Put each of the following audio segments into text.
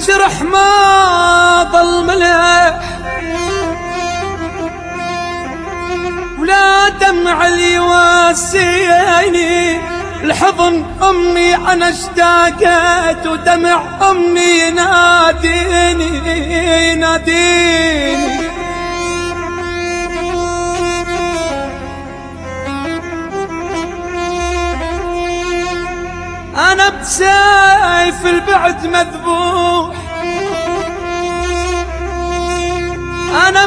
انشرح ما ضل ملح ولا دمع اللي يواسيني الحضن أمي أنا اشتاقت ودمع أمي يناديني يناديني. أنا بسيف البعد مذبوح أنا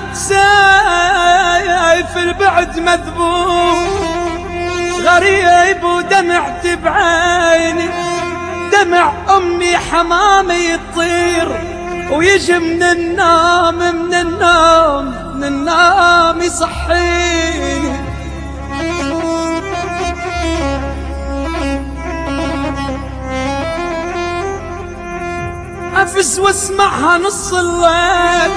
بسيف البعد مذبوح غريب ودمعت بعيني دمع أمي حمامي يطير ويجي من النوم من النوم من النوم يصحيني. أفز واسمعها نص الليل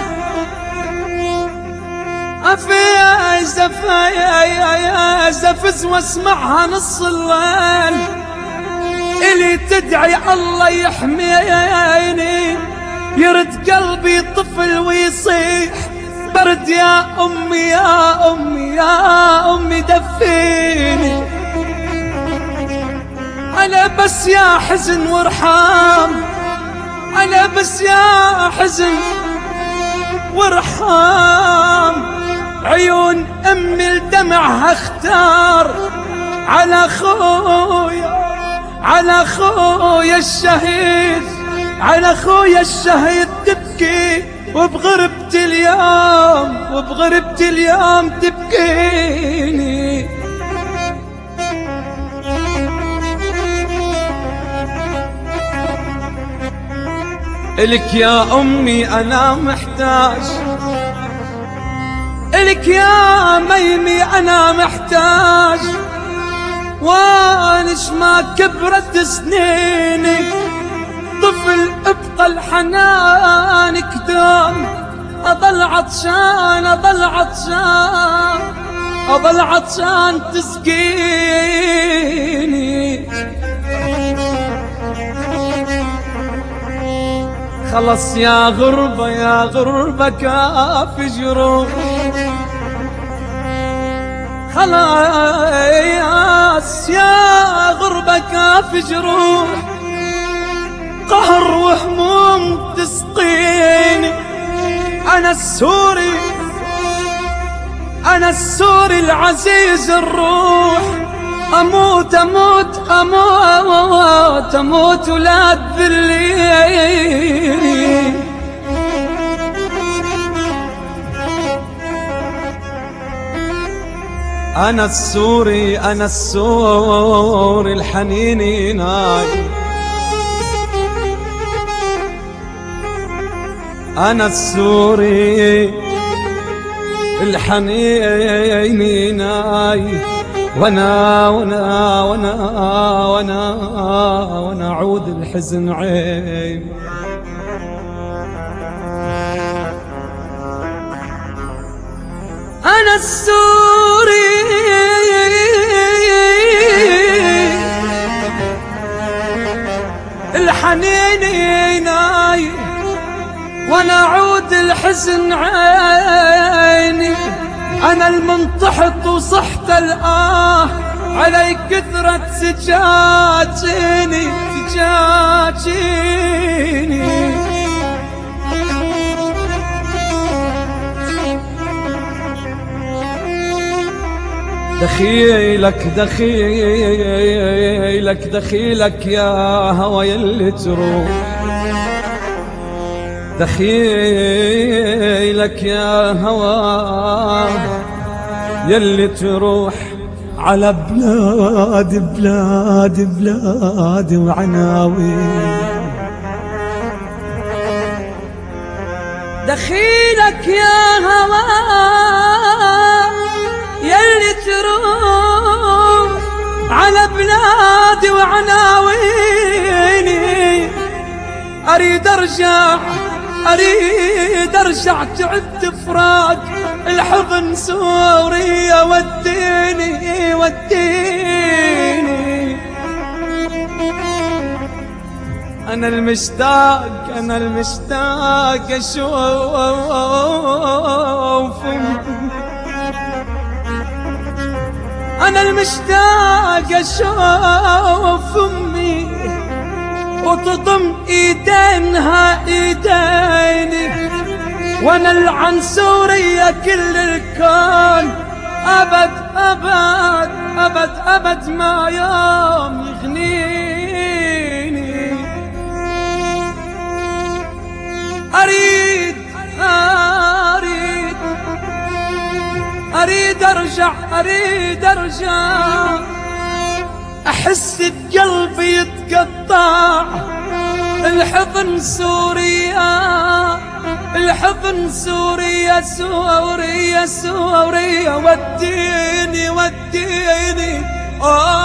أفز واسمعها نص الليل إلي تدعي الله يحميني يرد قلبي طفل ويصيح برد يا أمي يا أمي يا أمي دفيني. أنا بس يا حزن وارحام أنا بس يا حزن وارحام عيون أمي لدمعها اختار على خويا الشهيد على خويا الشهيد تبكي وبغربة اليوم تبكيني. إلك يا أمي أنا محتاج إلك يا ميمي أنا محتاج وانش ما كبرت سنينك طفل ابقى الحنان كدام أضل عطشان أضل عطشان تسقيني. خلص يا غربة كافي جروح خلاص يا غربة كافي جروح قهر وهموم تسقيني. أنا السوري العزيز الروح أموت أموت أموت أموت ولا تذليني. أنا السوري الحنين ينادي أنا السوري الحنين ينادي وانا عود الحزن عين. أنا السوري الحنين يناي وانا عود الحزن عيني. أنا المنطحط وصحت الآه علي كثرة سجاجيني دخيلك يا هوى يلي تروح دخيلك يا هوى يلي تروح على بلاد وعناوين. دخيلك يا هوى يلي تروح على بلادي وعناويني. أريد أرجع تعبت فراق الحضن سوريا وديني أنا المشتاق أشوف، أنا المشتاق أشوف أمي وتضم إيدينها إيديني، وأنا العن سوريا كل الكون أبد أبد أبد أبد ما يوم يغنيني. أريد أريد أريد أرجع، أريد أرجع، أحس بقلبي يتقطع. الحضن سوريا، الحضن سوريا، سوريا سوريا، وديني وديني